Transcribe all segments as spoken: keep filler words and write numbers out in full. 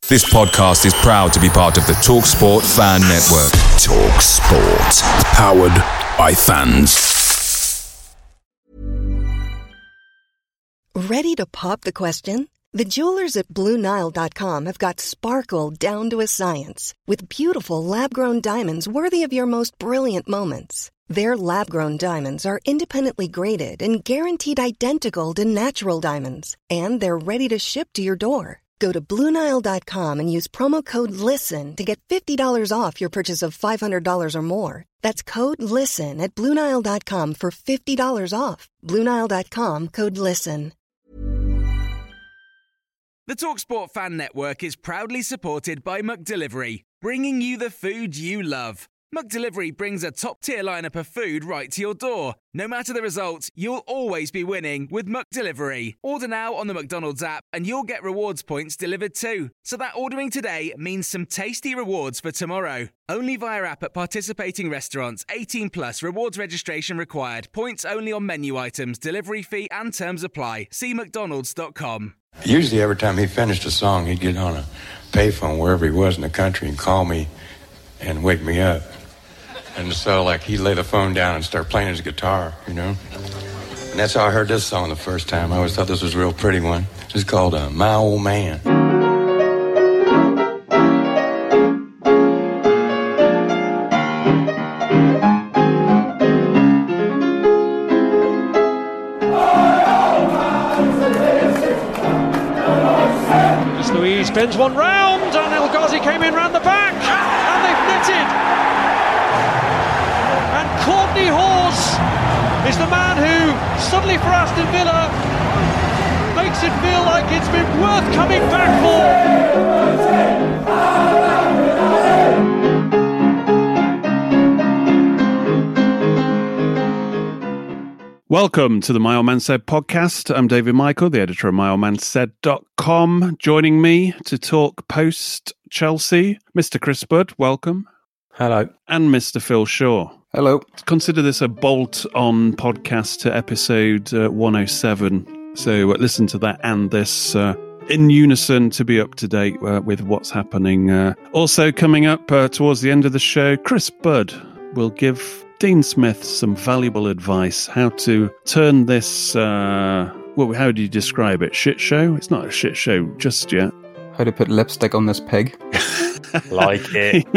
This podcast is proud to be part of the TalkSport Fan Network. TalkSport. Powered by fans. Ready to pop the question? The jewelers at Blue Nile dot com have got sparkle down to a science with beautiful lab-grown diamonds worthy of your most brilliant moments. Their lab-grown diamonds are independently graded and guaranteed identical to natural diamonds, and they're ready to ship to your door. Go to Blue Nile dot com and use promo code LISTEN to get fifty dollars off your purchase of five hundred dollars or more. That's code LISTEN at Blue Nile dot com for fifty dollars off. Blue Nile dot com, code LISTEN. The TalkSport Fan Network is proudly supported by McDelivery, bringing you the food you love. McDelivery brings a top-tier lineup of food right to your door. No matter the result, you'll always be winning with McDelivery. Order now on the McDonald's app and you'll get rewards points delivered too. So that ordering today means some tasty rewards for tomorrow. Only via app at participating restaurants. eighteen plus rewards registration required. Points only on menu items. Delivery fee and terms apply. See mcdonalds dot com. Usually every time he finished a song, he'd get on a payphone wherever he was in the country and call me and wake me up. And so, like, he'd lay the phone down and start playing his guitar, you know? And that's how I heard this song the first time. I always thought this was a real pretty one. It's called uh, My Old Man. As Louise spins one round, and El Ghazi came in round the back, and they've netted. Courtney Hawes is the man who, suddenly for Aston Villa, makes it feel like it's been worth coming back for. Welcome to the My Old Man Said podcast. I'm David Michael, the editor of my old man said dot com. Joining me to talk post-Chelsea, Mister Chris Budd, welcome. Hello. And Mister Phil Shaw. Hello. Consider this a bolt-on podcast to episode uh, one oh seven. So uh, listen to that and this uh, in unison to be up to date uh, with what's happening. Uh, also coming up uh, towards the end of the show, Chris Budd will give Dean Smith some valuable advice how to turn this, uh, well, how do you describe it? Shit show? It's not a shit show just yet. How to put lipstick on this pig. Like it.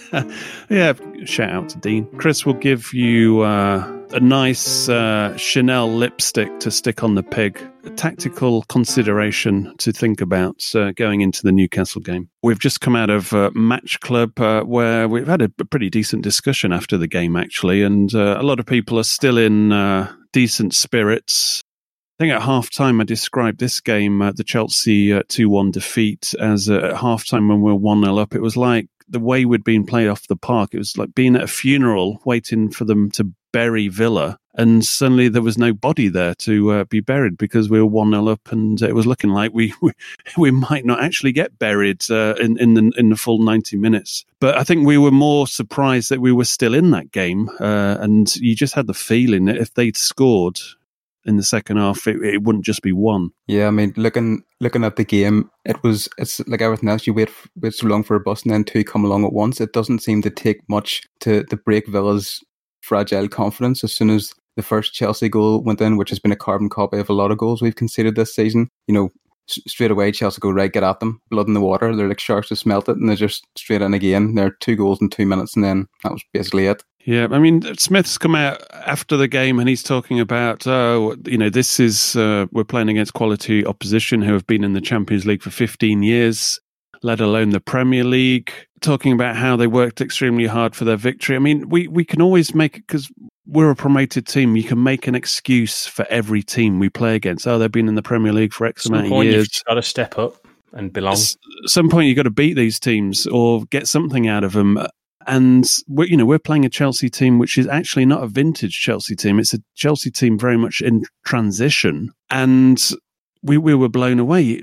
Yeah, shout out to Dean. Chris will give you uh, a nice uh, Chanel lipstick to stick on the pig. A tactical consideration to think about uh, going into the Newcastle game. We've just come out of uh, Match Club uh, where we've had a, a pretty decent discussion after the game, actually, and uh, a lot of people are still in uh, decent spirits. I think at half-time I described this game, uh, the Chelsea uh, two one defeat, as uh, at half-time when we were one nil up. It was like the way we'd been played off the park. It was like being at a funeral, waiting for them to bury Villa, and suddenly there was no body there to uh, be buried because we were one nil up, and it was looking like we we, we might not actually get buried uh, in, in, the, in the full ninety minutes. But I think we were more surprised that we were still in that game, uh, and you just had the feeling that if they'd scored in the second half, it, it wouldn't just be one. Yeah, I mean, looking looking at the game, it was it's like everything else. You wait for, wait so long for a bus, and then two come along at once. It doesn't seem to take much to to break Villa's fragile confidence. As soon as the first Chelsea goal went in, which has been a carbon copy of a lot of goals we've conceded this season, you know, s- straight away Chelsea go, right, get at them, blood in the water. They're like sharks to smelt it, and they're just straight in again. There are two goals in two minutes, and then that was basically it. Yeah, I mean, Smith's come out after the game and he's talking about, oh, you know, this is, uh, we're playing against quality opposition who have been in the Champions League for fifteen years, let alone the Premier League, talking about how they worked extremely hard for their victory. I mean, we, we can always make it, because we're a promoted team, you can make an excuse for every team we play against. Oh, they've been in the Premier League for X amount of years. You've got to step up and belong. At some point, you've got to beat these teams or get something out of them. And we're, you know, we're playing a Chelsea team which is actually not a vintage Chelsea team. It's a Chelsea team very much in transition. And we we were blown away.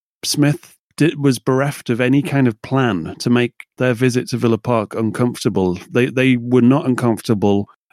Smith did, was bereft of any kind of plan to make their visit to Villa Park uncomfortable. They they were not uncomfortable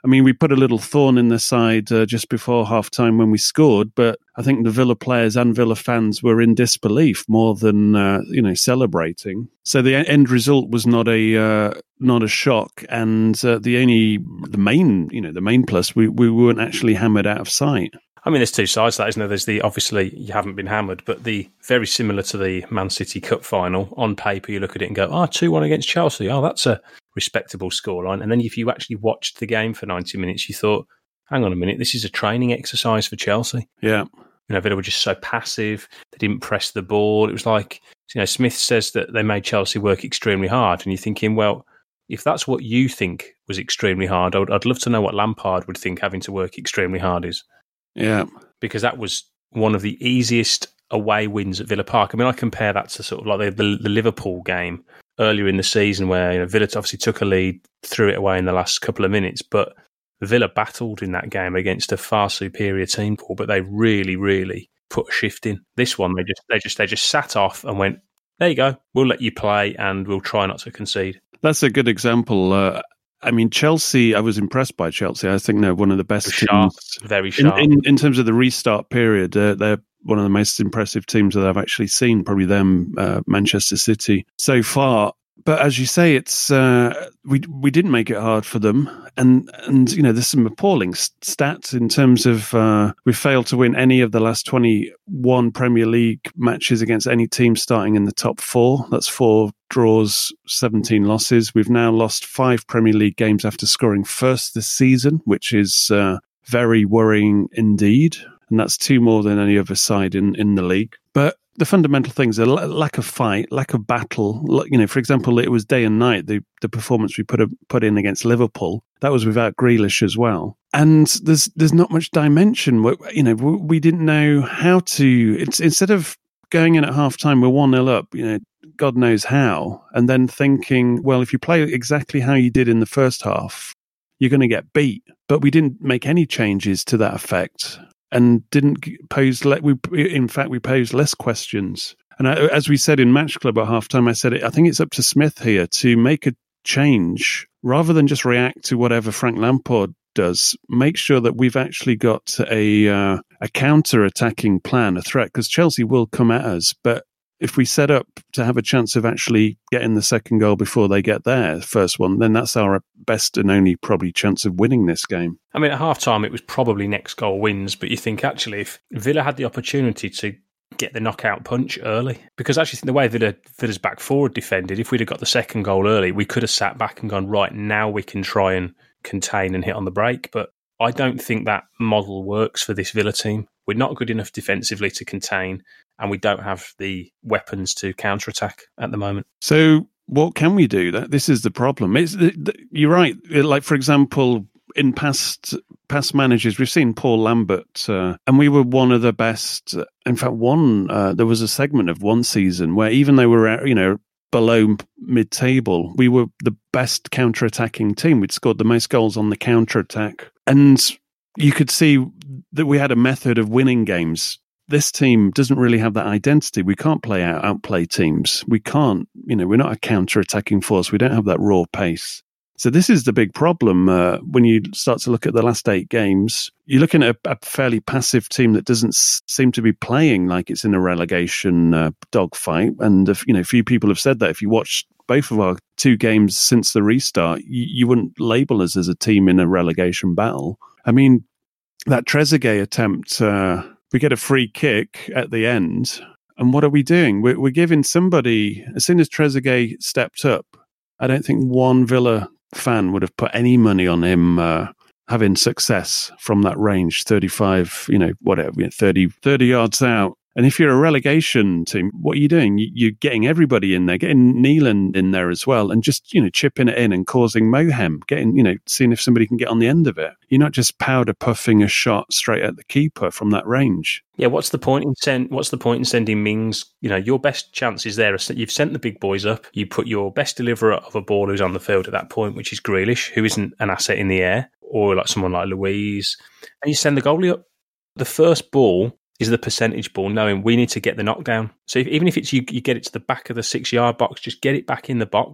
I mean, we put a little thorn in the side uh, just before half-time when we scored, but I think the Villa players and Villa fans were in disbelief more than, uh, you know, celebrating. So the end result was not a uh, not a shock, and uh, the only, the main, you know, the main plus, we, we weren't actually hammered out of sight. I mean, there's two sides to that, isn't there? There's the, obviously, you haven't been hammered, but the very similar to the Man City Cup final, on paper, you look at it and go, oh, two one against Chelsea. Oh, that's a respectable scoreline. And then if you actually watched the game for ninety minutes, you thought, hang on a minute, this is a training exercise for Chelsea. Yeah. You know, Villa were just so passive. They didn't press the ball. It was like, you know, Smith says that they made Chelsea work extremely hard. And you're thinking, well, if that's what you think was extremely hard, I'd, I'd love to know what Lampard would think having to work extremely hard is. Yeah. Because that was one of the easiest away wins at Villa Park. I mean, I compare that to sort of like the, the, the Liverpool game earlier in the season where, you know, Villa obviously took a lead, threw it away in the last couple of minutes, but Villa battled in that game against a far superior team, Paul, but they really, really put a shift in. This one, they just they just they just sat off and went, there you go, we'll let you play and we'll try not to concede. That's a good example. Uh, I mean, Chelsea, I was impressed by Chelsea. I think they're one of the best sharp, teams. Very sharp. In, in, in terms of the restart period, uh, they're one of the most impressive teams that I've actually seen, probably them, uh, Manchester City, so far. But as you say, it's uh, we we didn't make it hard for them, and and you know there's some appalling stats in terms of uh, we failed to win any of the last twenty-one Premier League matches against any team starting in the top four. That's four draws, seventeen losses. We've now lost five Premier League games after scoring first this season, which is uh, very worrying indeed, and that's two more than any other side in, in the league. But the fundamental things are lack of fight, lack of battle. You know, for example, it was day and night, the, the performance we put a, put in against Liverpool. That was without Grealish as well. And there's there's not much dimension. You know, we didn't know how to... It's instead of going in at half-time, we're one nil up, you know, God knows how, and then thinking, well, if you play exactly how you did in the first half, you're going to get beat. But we didn't make any changes to that effect. And didn't pose. We in fact we posed less questions. And I, as we said in Match Club at halftime, I said I think it's up to Smith here to make a change rather than just react to whatever Frank Lampard does. Make sure that we've actually got a uh, a counter-attacking plan, a threat, because Chelsea will come at us. But if we set up to have a chance of actually getting the second goal before they get their first one, then that's our best and only probably chance of winning this game. I mean, at half-time, it was probably next goal wins, but you think, actually, if Villa had the opportunity to get the knockout punch early, because actually the way Villa, Villa's back forward defended, if we'd have got the second goal early, we could have sat back and gone, right, now we can try and contain and hit on the break. But I don't think that model works for this Villa team. We're not good enough defensively to contain, and we don't have the weapons to counter-attack at the moment. So what can we do? That This is the problem. It's, you're right. Like, for example, in past past managers, we've seen Paul Lambert, uh, and we were one of the best. In fact, one uh, there was a segment of one season where even though we were, you know, below mid-table, we were the best counter-attacking team. We'd scored the most goals on the counter-attack. And you could see that we had a method of winning games. This team doesn't really have that identity. We can't play out, outplay teams. We can't, you know, we're not a counter-attacking force. We don't have that raw pace. So this is the big problem uh, when you start to look at the last eight games. You're looking at a, a fairly passive team that doesn't s- seem to be playing like it's in a relegation uh, dogfight. And, if, you know, a few people have said that. If you watch both of our two games since the restart, you, you wouldn't label us as a team in a relegation battle. I mean, that Trezeguet attempt, uh, we get a free kick at the end. And what are we doing? We're, we're giving somebody, as soon as Trezeguet stepped up, I don't think one Villa fan would have put any money on him uh, having success from that range, thirty-five, you know, whatever, thirty, thirty yards out. And if you're a relegation team, what are you doing? You're getting everybody in there, getting Neelan in there as well, and just, you know, chipping it in and causing mayhem, getting, you know, seeing if somebody can get on the end of it. You're not just powder puffing a shot straight at the keeper from that range. Yeah, what's the point in send? What's the point in sending Mings? You know, your best chance is there. You've sent the big boys up. You put your best deliverer of a ball who's on the field at that point, which is Grealish, who isn't an asset in the air, or like someone like Louise, and you send the goalie up. The first ball is the percentage ball, knowing we need to get the knockdown. So if, even if it's you, you get it to the back of the six-yard box, just get it back in the box.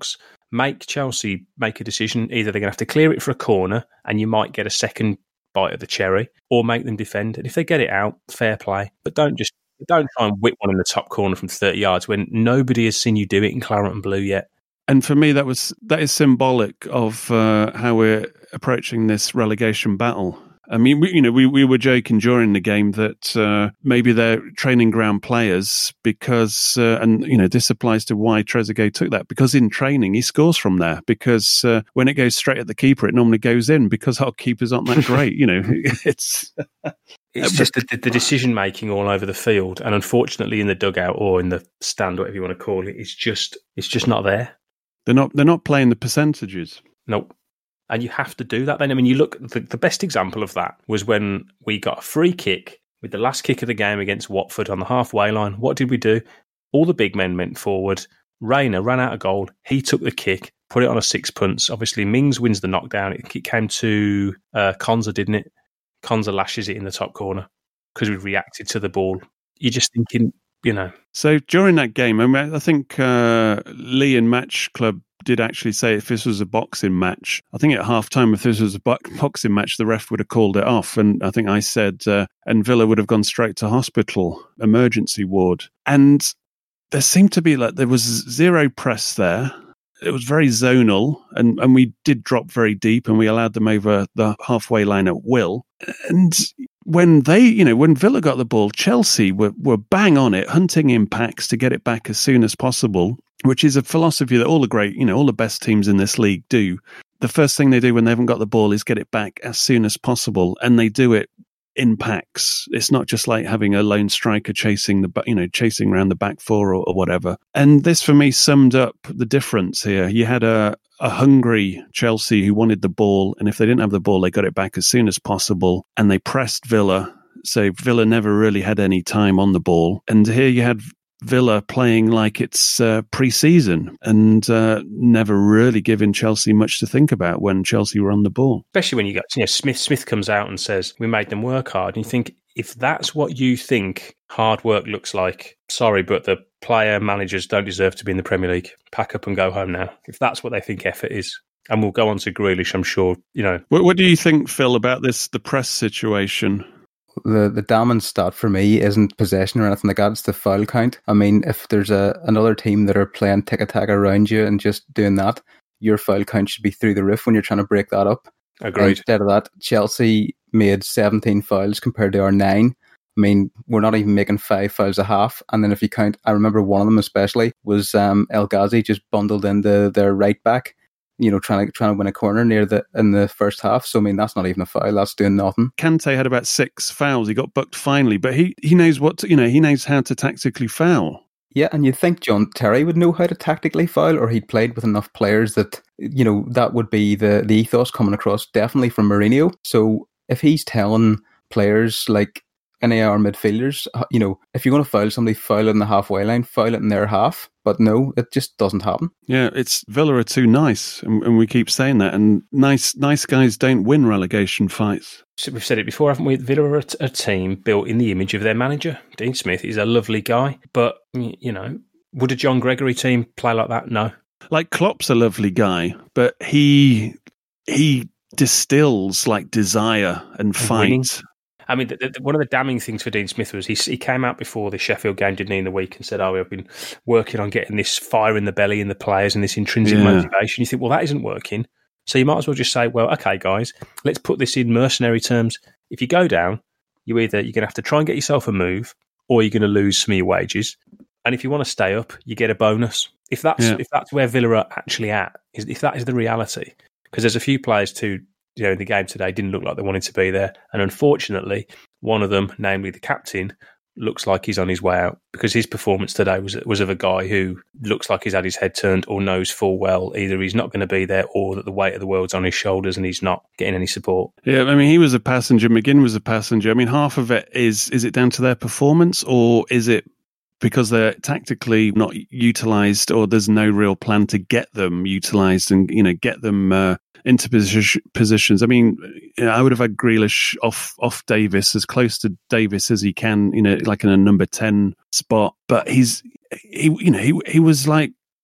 make Chelsea make a decision. Either they're going to have to clear it for a corner and you might get a second bite of the cherry, or make them defend. And if they get it out, fair play. But don't just don't try and whip one in the top corner from thirty yards when nobody has seen you do it in claret and blue yet. And for me, that was that is symbolic of uh, how we're approaching this relegation battle. I mean, we, you know, we, we were joking during the game that uh, maybe they're training ground players because, uh, and you know, this applies to why Trezeguet took that, because in training he scores from there. Because uh, when it goes straight at the keeper, it normally goes in because our keepers aren't that great. You know, it's it's just the, the decision making all over the field, and unfortunately in the dugout or in the stand, whatever you want to call it, it's just it's just not there. They're not they're not playing the percentages. Nope. And you have to do that then. I mean, you look, the, the best example of that was when we got a free kick with the last kick of the game against Watford on the halfway line. What did we do? All the big men went forward. Reina ran out of goal. He took the kick, put it on a sixpence. Obviously, Mings wins the knockdown. It, it came to uh, Konza, didn't it? Konza lashes it in the top corner because we reacted to the ball. You're just thinking, you know. So during that game, I mean, I think uh, Lee in Match Club did actually say if this was a boxing match, I think at half-time, if this was a boxing match, the ref would have called it off. And I think I said, uh, and Villa would have gone straight to hospital, emergency ward. And there seemed to be like, there was zero press there. It was very zonal, and, and we did drop very deep, and we allowed them over the halfway line at will. And when they, you know, when Villa got the ball, Chelsea were, were bang on it, hunting impacts to get it back as soon as possible, which is a philosophy that all the great, you know, all the best teams in this league do. The first thing they do when they haven't got the ball is get it back as soon as possible, and they do it in packs. It's not just like having a lone striker chasing the, you know, chasing around the back four or, or whatever. And this, for me, summed up the difference here. You had a, a hungry Chelsea who wanted the ball, and if they didn't have the ball, they got it back as soon as possible, and they pressed Villa. So Villa never really had any time on the ball. And here you had Villa playing like it's uh, pre-season and uh, never really giving Chelsea much to think about when Chelsea were on the ball. Especially when you got, you know, Smith Smith comes out and says, we made them work hard. And you think, if that's what you think hard work looks like, sorry, but the player managers don't deserve to be in the Premier League. Pack up and go home now. If that's what they think effort is. And we'll go on to Grealish, I'm sure, you know. What, what do you think, Phil, about this, the press situation? The the damning stat for me isn't possession or anything like that, it's the foul count. I mean, if there's a another team that are playing tiki-taka around you and just doing that, your foul count should be through the roof when you're trying to break that up. Agreed. Instead of that, Chelsea made seventeen fouls compared to our nine. I mean, we're not even making five fouls a half. And then if you count, I remember one of them especially was um, El Ghazi just bundled into their right back, you know, trying to trying to win a corner near the in the first half. So I mean, that's not even a foul. That's doing nothing. Kante had about six fouls. He got booked finally, but he, he knows what to, you know. He knows how to tactically foul. Yeah, and you'd think John Terry would know how to tactically foul, or he'd played with enough players that, you know, that would be the the ethos coming across definitely from Mourinho. So if he's telling players like any of our midfielders, you know, if you're going to foul somebody, foul it in the halfway line, foul it in their half. But no, it just doesn't happen. Yeah, it's Villa are too nice, and, and we keep saying that. And nice nice guys don't win relegation fights. So we've said it before, haven't we? Villa are a, a team built in the image of their manager. Dean Smith is a lovely guy. But, you know, would a John Gregory team play like that? No. Like Klopp's a lovely guy, but he he distills like desire and fight. Winning. I mean, the, the, one of the damning things for Dean Smith was he, he came out before the Sheffield game, didn't he, in the week, and said, oh, we've been working on getting this fire in the belly in the players and this intrinsic yeah. motivation. You think, well, that isn't working. So you might as well just say, well, okay, guys, let's put this in mercenary terms. If you go down, you either you're going to have to try and get yourself a move, or you're going to lose some of your wages. And if you want to stay up, you get a bonus. If that's yeah. if that's where Villa are actually at, if that is the reality, because there's a few players too, you know, in the game today didn't look like they wanted to be there. And unfortunately, one of them, namely the captain, looks like he's on his way out, because his performance today was was of a guy who looks like he's had his head turned or knows full well either he's not going to be there or that the weight of the world's on his shoulders and he's not getting any support. Yeah, I mean, he was a passenger. McGinn was a passenger. I mean, half of it is, is it down to their performance, or is it because they're tactically not utilised, or there's no real plan to get them utilised and, you know, get them uh, into position, positions. I mean, you know, I would have had Grealish off off Davis, as close to Davis as he can, you know, like in a number ten spot. But he's, he, you know, he he was like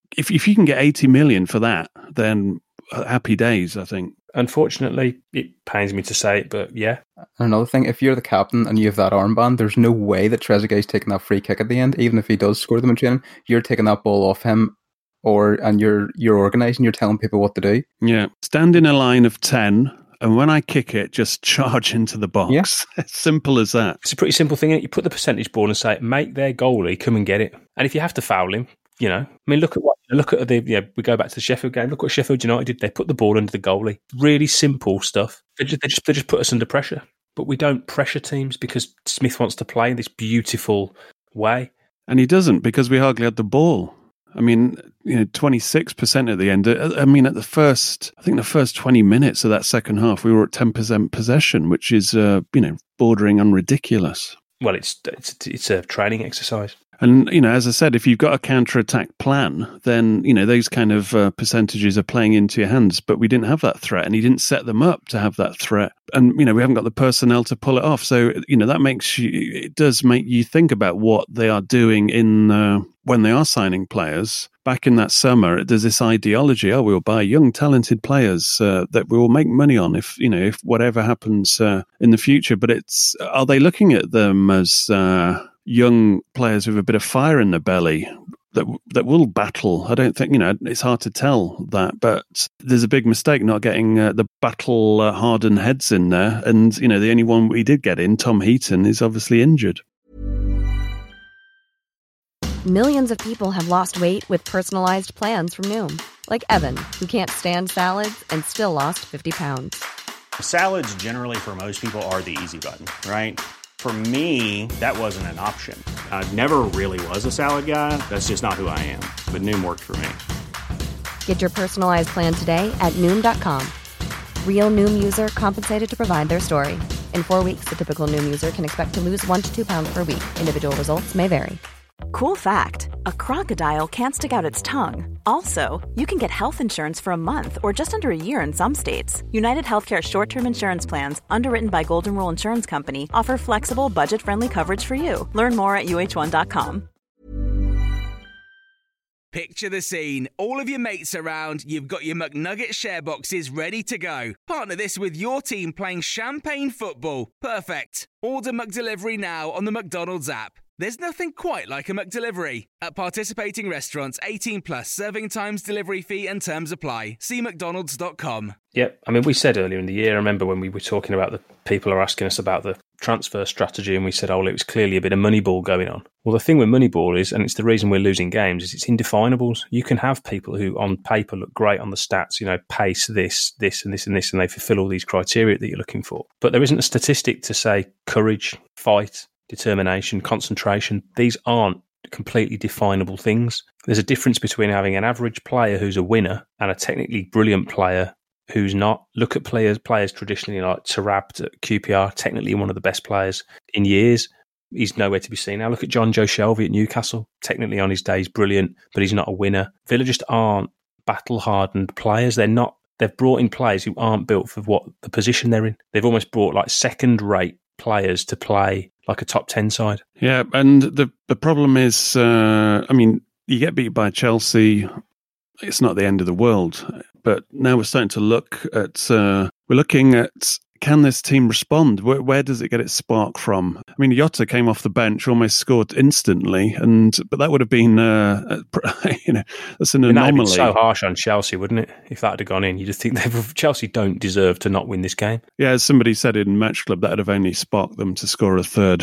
if if you can get eighty million for that, then happy days, I think. Unfortunately, it pains me to say it, but yeah. Another thing, if you're the captain and you have that armband, there's no way that Trezeguet's taking that free kick at the end, even if he does score them in training. You're taking that ball off him, or and you're you're organising, you're telling people what to do. Yeah. Stand in a line of ten, and when I kick it, just charge into the box. Yeah. Simple as that. It's a pretty simple thing. You put the percentage ball and say, make their goalie come and get it. And if you have to foul him, you know, I mean, look at what, look at the, yeah, we go back to the Sheffield game. Look what Sheffield United did. They put the ball under the goalie. Really simple stuff. They just, they just, they just put us under pressure. But we don't pressure teams because Smith wants to play in this beautiful way. And he doesn't, because we hardly had the ball. I mean, you know, twenty-six percent at the end. I mean, at the first, I think the first twenty minutes of that second half, we were at ten percent possession, which is, uh, you know, bordering on ridiculous. Well, it's, it's, it's a training exercise. And, you know, as I said, if you've got a counter-attack plan, then, you know, those kind of uh, percentages are playing into your hands. But we didn't have that threat, and he didn't set them up to have that threat. And, you know, we haven't got the personnel to pull it off. So, you know, that makes you, it does make you think about what they are doing in, uh, when they are signing players. Back in that summer, there's this ideology, oh, we'll buy young, talented players uh, that we will make money on if, you know, if whatever happens uh, in the future. But it's, are they looking at them as uh, young players with a bit of fire in the belly that that will battle? I don't think, you know, it's hard to tell that, but there's a big mistake not getting uh, the battle uh, hardened heads in there. And, you know, the only one we did get in, Tom Heaton, is obviously injured. Millions of people have lost weight with personalized plans from Noom. Like Evan, who can't stand salads and still lost fifty pounds. Salads generally for most people are the easy button, right? For me, that wasn't an option. I never really was a salad guy. That's just not who I am. But Noom worked for me. Get your personalized plan today at Noom dot com. Real Noom user compensated to provide their story. In four weeks, the typical Noom user can expect to lose one to two pounds per week. Individual results may vary. Cool fact, a crocodile can't stick out its tongue. Also, you can get health insurance for a month or just under a year in some states. United Healthcare short-term insurance plans, underwritten by Golden Rule Insurance Company, offer flexible, budget-friendly coverage for you. Learn more at U H one dot com. Picture the scene. All of your mates around, you've got your McNugget share boxes ready to go. Partner this with your team playing champagne football. Perfect. Order McDelivery now on the McDonald's app. There's nothing quite like a McDelivery. At participating restaurants, eighteen plus, serving times, delivery fee and terms apply. See mcdonalds dot com. Yep. I mean, we said earlier in the year, I remember when we were talking about the people are asking us about the transfer strategy, and we said, oh, well, it was clearly a bit of Moneyball going on. Well, the thing with Moneyball is, and it's the reason we're losing games, is it's indefinables. You can have people who on paper look great on the stats, you know, pace, this, this and this and this, and they fulfill all these criteria that you're looking for. But there isn't a statistic to say courage, fight, determination, concentration. These aren't completely definable things. There's a difference between having an average player who's a winner and a technically brilliant player who's not. Look at players players traditionally like Tarab at Q P R, technically one of the best players in years. He's nowhere to be seen now. Look at John Joe Shelby at Newcastle. Technically on his day, he's brilliant, but he's not a winner. Villa just aren't battle-hardened players. They're not. They've brought in players who aren't built for what the position they're in. They've almost brought like second-rate players to play like a top ten side. Yeah, and the the problem is, uh, I mean, you get beat by Chelsea, it's not the end of the world. But now we're starting to look at, uh, we're looking at, can this team respond? Where, where does it get its spark from? I mean, Jota came off the bench, almost scored instantly, and but that would have been, uh, you know, that's an anomaly. That would have been so harsh on Chelsea, wouldn't it? If that had gone in, you just think they've, Chelsea don't deserve to not win this game. Yeah, as somebody said in Match Club, that would have only sparked them to score a third.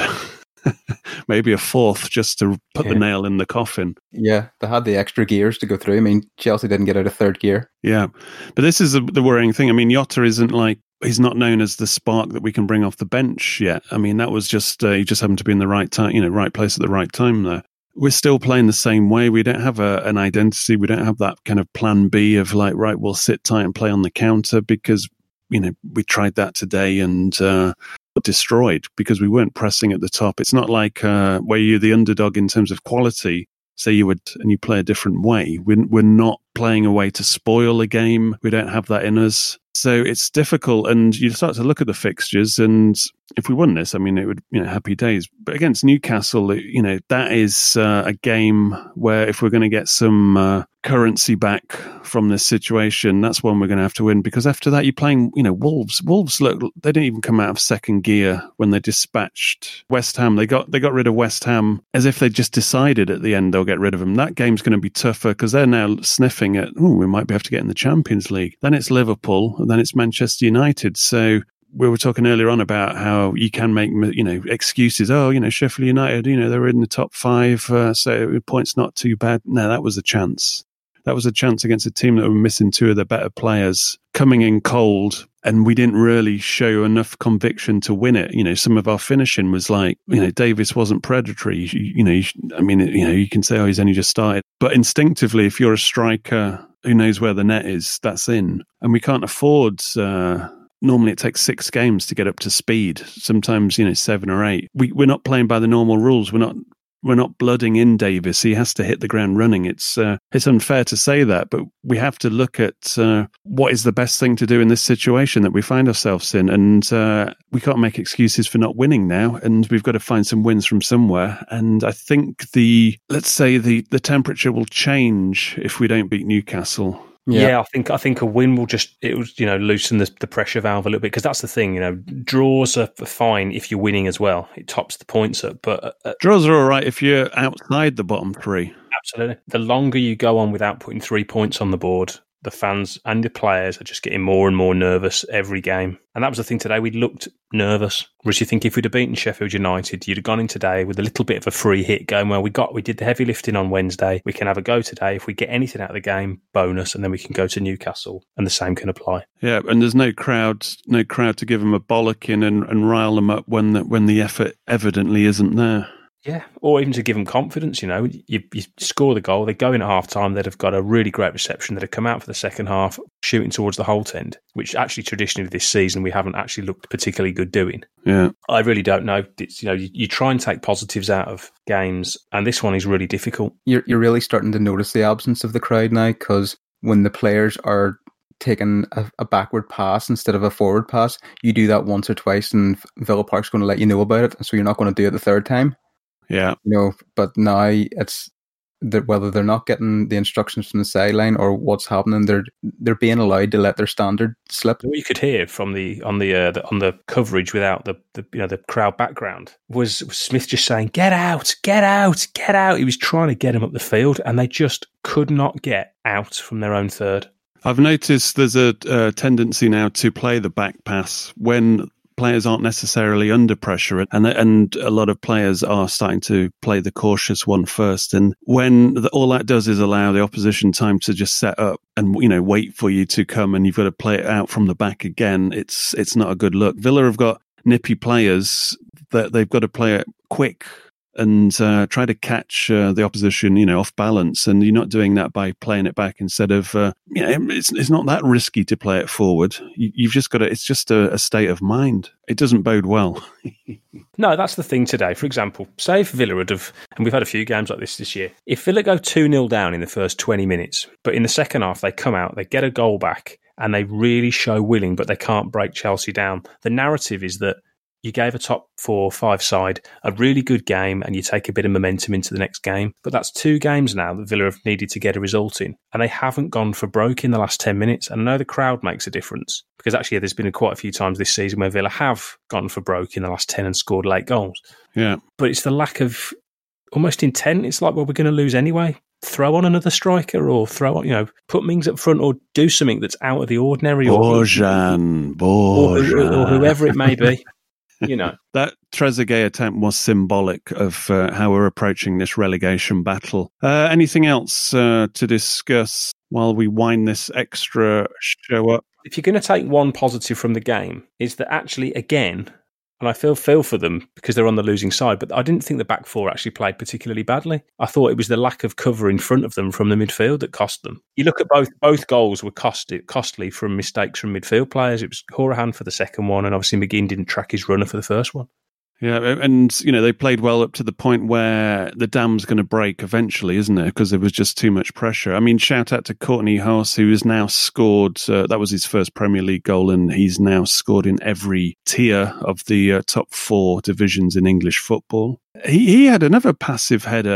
Maybe a fourth, just to put yeah. the nail in the coffin. Yeah, they had the extra gears to go through. I mean, Chelsea didn't get out of third gear. Yeah, but this is a, the worrying thing. I mean, Jota isn't like, he's not known as the spark that we can bring off the bench yet. I mean, that was just, uh, he just happened to be in the right time, you know, right place at the right time there. We're still playing the same way. We don't have a, an identity. We don't have that kind of plan B of like, right, we'll sit tight and play on the counter, because, you know, we tried that today and, uh, destroyed because we weren't pressing at the top. It's not like uh, where you're the underdog in terms of quality, say you would, and you play a different way. We're, we're not playing a way to spoil a game. We don't have that in us. So it's difficult, and you start to look at the fixtures, and if we won this, I mean, it would, you know, happy days. But against Newcastle, it, you know, that is uh, a game where if we're going to get some uh, currency back from this situation, that's one we're going to have to win, because after that you're playing, you know, Wolves. Wolves look, they didn't even come out of second gear when they dispatched West Ham. They got they got rid of West Ham as if they just decided at the end they'll get rid of them. That game's going to be tougher because they're now sniffing at, oh, we might be able to get in the Champions League. Then it's Liverpool, and then it's Manchester United. So we were talking earlier on about how you can make, you know, excuses. Oh, you know, Sheffield United, you know, they were in the top five, uh, so points not too bad. No, that was a chance. That was a chance against a team that were missing two of their better players, coming in cold, and we didn't really show enough conviction to win it. You know, some of our finishing was like, you know, Davis wasn't predatory. You, you know, you, I mean, you know, you can say, oh, he's only just started. But instinctively, if you're a striker who knows where the net is, that's in. And we can't afford... Uh, Normally it takes six games to get up to speed. Sometimes, you know, seven or eight. We, we're not playing by the normal rules. We're not we're not blooding in Davis. He has to hit the ground running. It's uh, it's unfair to say that, but we have to look at uh, what is the best thing to do in this situation that we find ourselves in. And uh, we can't make excuses for not winning now. And we've got to find some wins from somewhere. And I think the, let's say the, the temperature will change if we don't beat Newcastle. Yeah. yeah, I think I think a win will just it will you know loosen the, the pressure valve a little bit, because that's the thing, you know, draws are fine if you're winning as well. It tops the points up, but uh, draws are all right if you're outside the bottom three. Absolutely. The longer you go on without putting three points on the board, the fans and the players are just getting more and more nervous every game. And that was the thing today. We looked nervous. Whereas you think if we'd have beaten Sheffield United, you'd have gone in today with a little bit of a free hit going, well, we got, we did the heavy lifting on Wednesday. We can have a go today. If we get anything out of the game, bonus, and then we can go to Newcastle, and the same can apply. Yeah, and there's no crowd, no crowd to give them a bollocking and, and rile them up when the, when the effort evidently isn't there. Yeah, or even to give them confidence, you know. You, you score the goal, they go in at half-time, they'd have got a really great reception, they'd have come out for the second half, shooting towards the Holte End, which actually traditionally this season we haven't actually looked particularly good doing. Yeah, I really don't know. It's, you know, you, you try and take positives out of games, and this one is really difficult. You're, you're really starting to notice the absence of the crowd now, because when the players are taking a, a backward pass instead of a forward pass, you do that once or twice, and Villa Park's going to let you know about it, so you're not going to do it the third time. Yeah, you know, but now it's that whether they're not getting the instructions from the sideline or what's happening, they're they're being allowed to let their standard slip. What you could hear from the on the, uh, the on the coverage without the, the you know the crowd background was Smith just saying, "Get out, get out, get out." He was trying to get them up the field, and they just could not get out from their own third. I've noticed there's a, a tendency now to play the back pass when players aren't necessarily under pressure, and and a lot of players are starting to play the cautious one first. And when the, all that does is allow the opposition time to just set up and, you know, wait for you to come, and you've got to play it out from the back again. It's it's not a good look. Villa have got nippy players that they've got to play it quick and uh, try to catch uh, the opposition, you know, off balance. And you're not doing that by playing it back instead of, uh, you know, it's it's not that risky to play it forward. You, you've just got to, it's just a, a state of mind. It doesn't bode well. No, that's the thing today. For example, say if Villa would have, and we've had a few games like this this year, if Villa go two nil down in the first twenty minutes, but in the second half they come out, they get a goal back, and they really show willing, but they can't break Chelsea down, the narrative is that you gave a top four, five side a really good game, and you take a bit of momentum into the next game. But that's two games now that Villa have needed to get a result in, and they haven't gone for broke in the last ten minutes. And I know the crowd makes a difference, because actually there's been quite a few times this season where Villa have gone for broke in the last ten and scored late goals. Yeah. But it's the lack of almost intent. It's like, well, we're going to lose anyway. Throw on another striker, or throw on, you know, put Mings up front, or do something that's out of the ordinary. Bojan, or, Bojan. Or, or whoever it may be. You know, that Trezeguet attempt was symbolic of uh, how we're approaching this relegation battle. Uh, anything else uh, to discuss while we wind this extra show up? If you're going to take one positive from the game, is that actually, again, and I feel feel for them because they're on the losing side, but I didn't think the back four actually played particularly badly. I thought it was the lack of cover in front of them from the midfield that cost them. You look at both both goals were costly, costly from mistakes from midfield players. It was Hourihane for the second one, and obviously McGinn didn't track his runner for the first one. Yeah, and, you know, they played well up to the point where the dam's going to break eventually, isn't it? Because there was just too much pressure. I mean, shout out to Courtney House, who has now scored, uh, that was his first Premier League goal, and he's now scored in every tier of the uh, top four divisions in English football. He, he had another passive header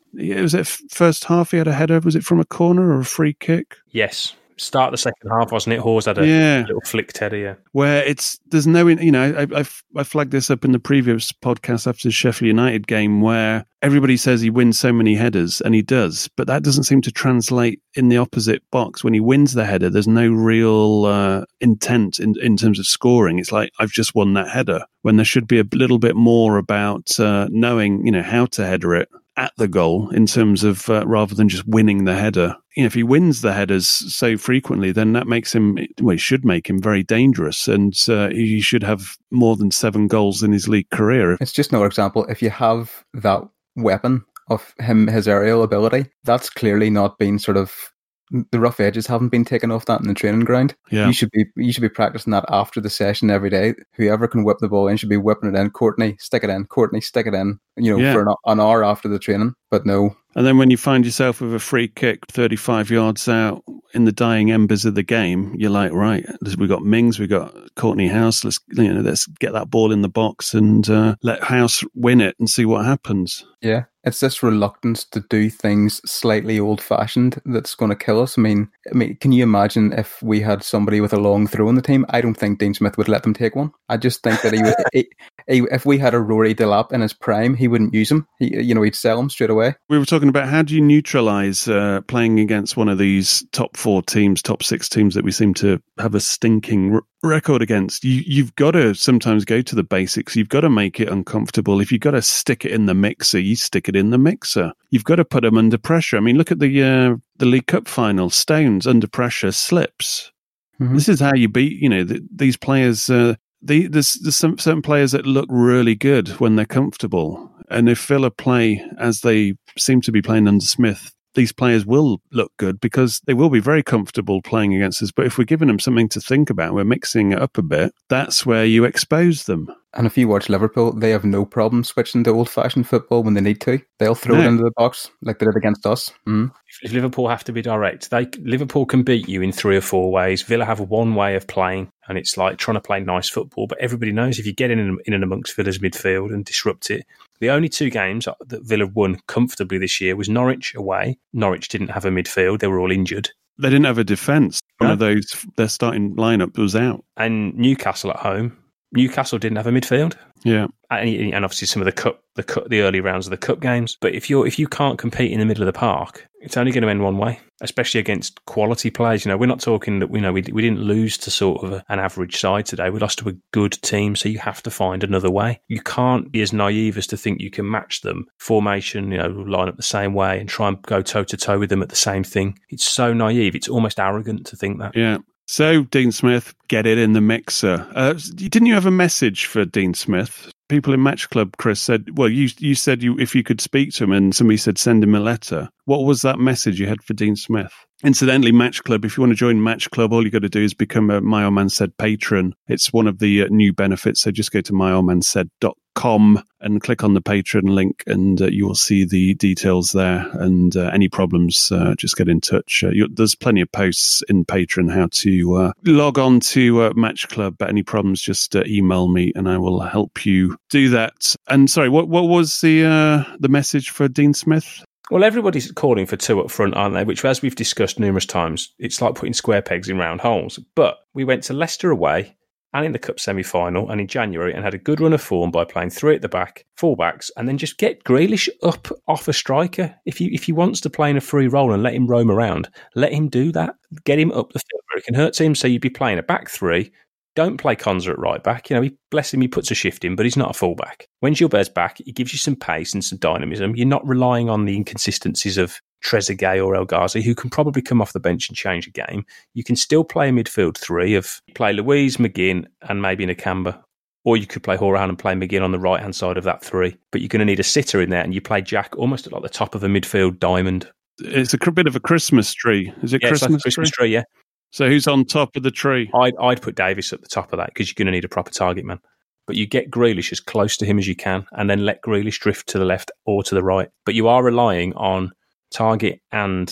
yeah, was it first half he had a header? Was it from a corner or a free kick? Yes. Start the second half, wasn't it? Hawes had a yeah. little flick header, yeah. Where it's, there's no, you know, I, I, I flagged this up in the previous podcast after the Sheffield United game where everybody says he wins so many headers, and he does, but that doesn't seem to translate in the opposite box. When he wins the header, there's no real uh, intent in, in terms of scoring. It's like, I've just won that header, when there should be a little bit more about uh, knowing, you know, how to header it at the goal in terms of uh, rather than just winning the header. You know, if he wins the headers so frequently, then that makes him, well, it should make him very dangerous, and uh, he should have more than seven goals in his league career. It's just another example. If you have that weapon of him, his aerial ability, that's clearly not been sort of, the rough edges haven't been taken off that in the training ground. Yeah. You should be you should be practicing that after the session every day. Whoever can whip the ball in should be whipping it in. Courtney, stick it in. Courtney, stick it in. You know, yeah. for an, an hour after the training. But no. And then when you find yourself with a free kick thirty-five yards out in the dying embers of the game, you're like, right, we've got Mings, we've got Courtney House. Let's you know, let's get that ball in the box and uh, let House win it and see what happens. Yeah. It's this reluctance to do things slightly old-fashioned that's going to kill us. I mean, I mean, can you imagine if we had somebody with a long throw in the team? I don't think Dean Smith would let them take one. I just think that he would. he, he, if we had a Rory Delap in his prime, he wouldn't use him. He, you know, he'd sell him straight away. We were talking about how do you neutralise uh, playing against one of these top four teams, top six teams that we seem to have a stinking r- record against. You, you've got to sometimes go to the basics. You've got to make it uncomfortable. If you've got to stick it in the mixer, you stick it in the mixer. You've got to put them under pressure. I mean, look at the uh, the League Cup final. Stones under pressure slips. Mm-hmm. This is how you beat. You know the, these players. Uh, the, there's, there's some certain players that look really good when they're comfortable, and if Villa play as they seem to be playing under Smith, these players will look good because they will be very comfortable playing against us. But if we're giving them something to think about, we're mixing it up a bit, that's where you expose them. And if you watch Liverpool, they have no problem switching to old-fashioned football when they need to. They'll throw no. it into the box like they did against us. Mm. If Liverpool have to be direct, they Liverpool can beat you in three or four ways. Villa have one way of playing, and it's like trying to play nice football. But everybody knows if you get in and, in and amongst Villa's midfield and disrupt it. The only two games that Villa won comfortably this year was Norwich away. Norwich didn't have a midfield. They were all injured. They didn't have a defence. One no. of those, their starting lineup was out. And Newcastle at home. Newcastle didn't have a midfield. Yeah. And, and obviously some of the cup, the cup, the early rounds of the cup games. But if you're if you can't compete in the middle of the park, it's only going to end one way, especially against quality players. You know, we're not talking that we know we we didn't lose to sort of a, an average side today. We lost to a good team, so you have to find another way. You can't be as naive as to think you can match them formation. You know, line up the same way and try and go toe to toe with them at the same thing. It's so naive. It's almost arrogant to think that. Yeah. So, Dean Smith, get it in the mixer. Uh, didn't you have a message for Dean Smith? People in Match Club, Chris, said, well, you you said you if you could speak to him, and somebody said send him a letter. What was that message you had for Dean Smith? Incidentally, Match Club, if you want to join Match Club, all you got to do is become a My Old Man Said patron. It's one of the uh, new benefits, so just go to my old man said dot com and click on the patron link, and uh, you will see the details there. And uh, any problems, uh, just get in touch. Uh, you, there's plenty of posts in Patreon how to uh, log on to uh, Match Club. But any problems, just uh, email me, and I will help you do that. And sorry, what what was the uh, the message for Dean Smith? Well, everybody's calling for two up front, aren't they? Which, as we've discussed numerous times, it's like putting square pegs in round holes. But we went to Leicester away and in the Cup semi-final and in January and had a good run of form by playing three at the back, full-backs, and then just get Grealish up off a striker. If he, if he wants to play in a free role and let him roam around, let him do that. Get him up the field where it can hurt him. So you'd be playing a back three. Don't play Konza at right back. You know, he, bless him, he puts a shift in, but he's not a fullback. When Gilbert's back, he gives you some pace and some dynamism. You're not relying on the inconsistencies of Trezeguet or El Ghazi, who can probably come off the bench and change a game. You can still play a midfield three of play Louise, McGinn, and maybe Nakamba. Or you could play Horan and play McGinn on the right-hand side of that three. But you're going to need a sitter in there, and you play Jack almost at like the top of a midfield diamond. It's a bit of a Christmas tree. Is it yeah, Christmas, it's like a Christmas tree? tree? Yeah. So who's on top of the tree? I'd, I'd put Davis at the top of that because you're going to need a proper target man. But you get Grealish as close to him as you can and then let Grealish drift to the left or to the right. But you are relying on Target and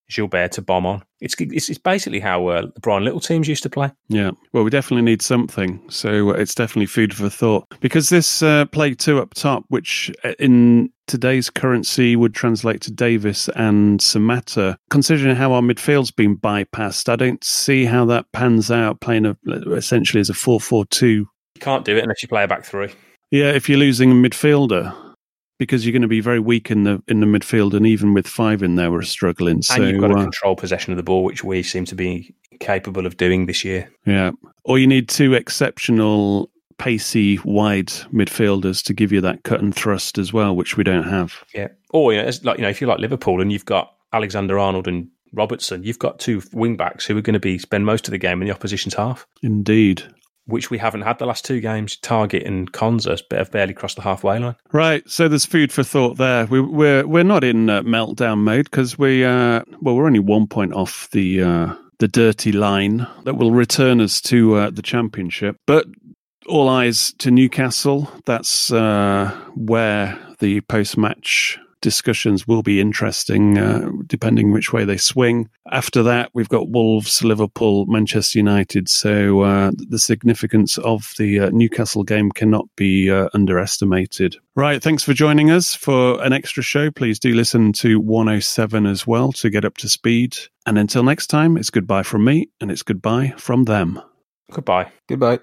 Gilbert to bomb on. It's it's, it's basically how uh, the Brian Little teams used to play. Yeah, well, we definitely need something. So it's definitely food for thought. Because this uh, play two up top, which in today's currency would translate to Davis and Samatta, considering how our midfield's been bypassed, I don't see how that pans out playing a, essentially as a four four two. You can't do it unless you play a back three. Yeah, if you're losing a midfielder, because you're going to be very weak in the in the midfield, and even with five in there, we're struggling. So, and you've got to uh, control possession of the ball, which we seem to be capable of doing this year. Yeah, or you need two exceptional, pacey, wide midfielders to give you that cut and thrust as well, which we don't have. Yeah, or you know, it's like you know, if you're like Liverpool and you've got Alexander-Arnold and Robertson, you've got two wing backs who are going to be spend most of the game in the opposition's half. Indeed. Which we haven't had the last two games. Target and Konza have barely crossed the halfway line. Right, so there's food for thought there. We, we're we're not in uh, meltdown mode because we uh, well we're only one point off the uh, the dirty line that will return us to uh, the Championship. But all eyes to Newcastle. That's uh, where the post-match discussions will be interesting, uh, depending which way they swing. After that, we've got Wolves, Liverpool, Manchester United. So uh, the significance of the uh, Newcastle game cannot be uh, underestimated. Right, thanks for joining us for an extra show. Please do listen to one oh seven as well to get up to speed. And until next time, it's goodbye from me, and it's goodbye from them. Goodbye. Goodbye.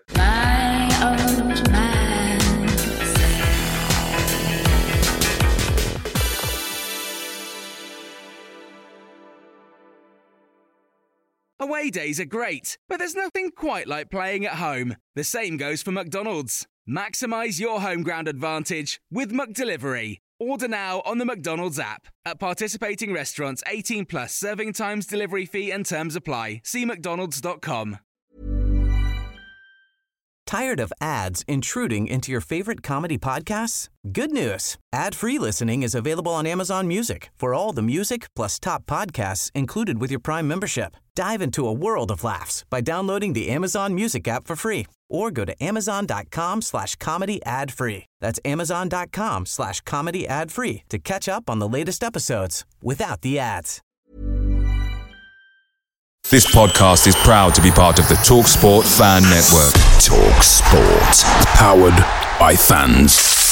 Away days are great, but there's nothing quite like playing at home. The same goes for McDonald's. Maximise your home ground advantage with McDelivery. Order now on the McDonald's app. At participating restaurants, eighteen plus, serving times, delivery fee and terms apply. See mcdonalds dot com. Tired of ads intruding into your favorite comedy podcasts? Good news. Ad-free listening is available on Amazon Music for all the music plus top podcasts included with your Prime membership. Dive into a world of laughs by downloading the Amazon Music app for free or go to amazon.com slash comedy ad free. That's amazon.com slash comedy ad free to catch up on the latest episodes without the ads. This podcast is proud to be part of the TalkSport Fan Network. TalkSport. Powered by fans.